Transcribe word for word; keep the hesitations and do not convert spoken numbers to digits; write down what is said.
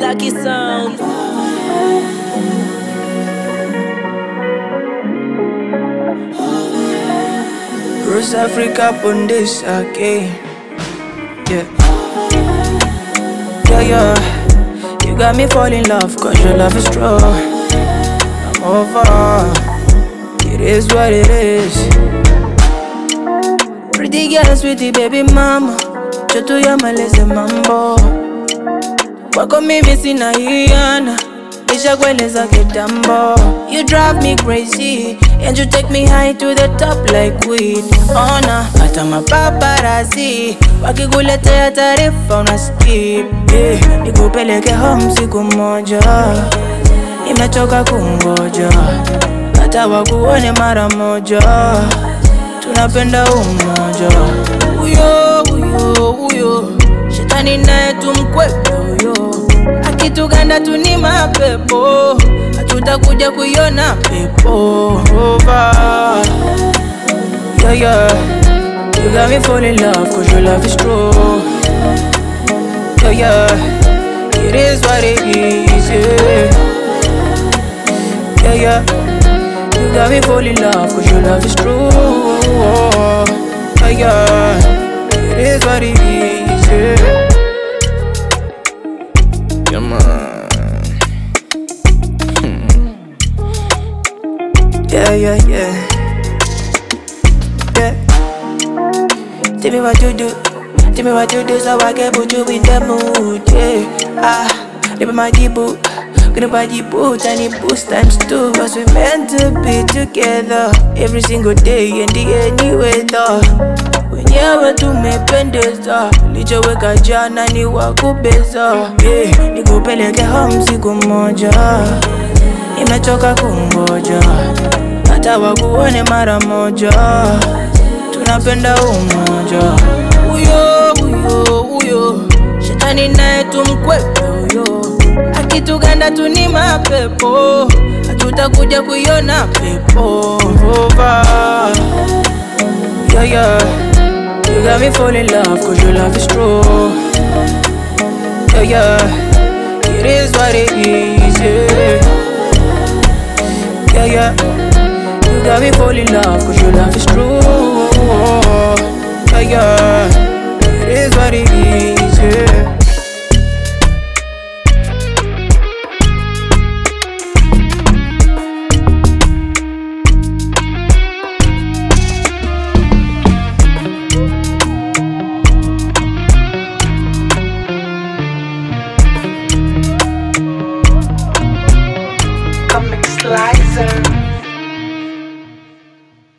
Ducky Sound. Rose Africa on this again. Yeah. Yeah, yeah. You got me fall in love, cause your love is true. I'm over. It is what it is. Pretty girl, sweetie baby mama. Choto ya maleze mambo. Wako mimi sina hiana. Nisha kueleza kitambo. You drive me crazy and you take me high to the top like weed. Ona, hata mapaparazzi wakikuletea taarifa una skip. Yeah, nikupeleke home siku moja. Nimechoka kungoja. Hata wakuone mara moja. Tunapenda umoja. Uyo, uyo, uyo. Shetani naye tumkwepe uyo. Akituganda tu ni mapepo. Hatutakuja kuiona pepo over. Yeah, yeah. You got me fall in love cause your love is true. Yeah, yeah. It is what it is, yeah. Yeah, yeah. You got me fall in love cause your love is true. Yeah, yeah. It is what it is, yeah. Yeah, man. Hmm. Yeah, yeah, yeah. Yeah. Tell me what you do. Tell me what you do so I can put you in the mood, yeah. Ah, live my jibu. Gonna buy the boot and it boost times two. Cause we meant to be together every single day and the any weather. Wenyewe tumependeza, lichoweka jana ni wakubeza. Yeah, nikupeleke home siku moja. Nimechoka kungoja, hata wakuone mara moja. Tunapenda umoja. Uyo, uyo, uyo. Shetani naye tumkwepe uyo. Akituganda tu ni mapepo. Hatutakuja kuiona pepo over. Yeah, yeah. You got me fall in love cause your love is true. Yeah, yeah. It is what it is, yeah. Yeah, yeah. You got me fall in love cause your love is true. Yeah, yeah. It is what it is, yeah. Comic Slicer.